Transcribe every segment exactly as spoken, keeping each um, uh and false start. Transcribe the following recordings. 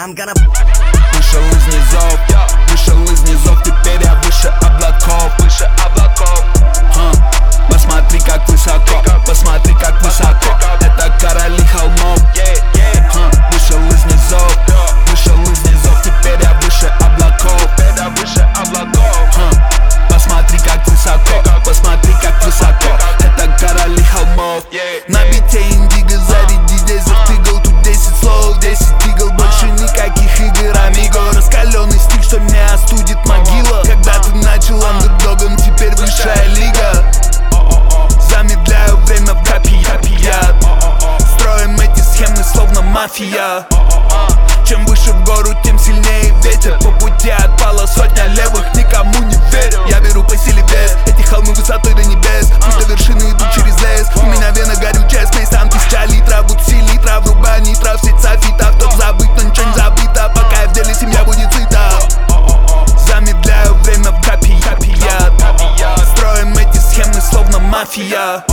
I'm gonna... Вышел из низов, вышел из низов, теперь я выше облаков, выше облаков. Ха. Посмотри, как высоко, посмотри, как высоко. Это короли холмов. Ха. Вышел из низов, вышел из низов, теперь я выше облаков, теперь я выше облаков. Ха. Посмотри, как высоко, посмотри, как высоко. Это короли холмов. На бите индиго, заряди здесь затыгал. Тут десять слов, десять игл, больше никаких игр, амиго. Раскаленный стиль, что не остудит могила. Когда ты начал андердогом, теперь высшая лига. Замедляю время в капи, я строим эти схемы, словно мафия. Чем выше в гору, тем сильнее ветер. По пути отпала сотня левых, никому не верю. Я беру по силе вес, эти холмы высотой до небес. Пусть до вершины идут через лес. У меня вена горючая смесь, там тысяча литров, будь все литра. Врубай нитро, в сеть софитов. Топ забыть, но ничего не забыто. Пока я в деле, семья будет сыта. Замедляю время в капи, я строим эти схемы, словно мафия.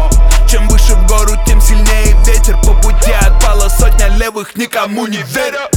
Чем выше в гору, тем сильнее ветер. По пути отпала сотня левых, никому не верю.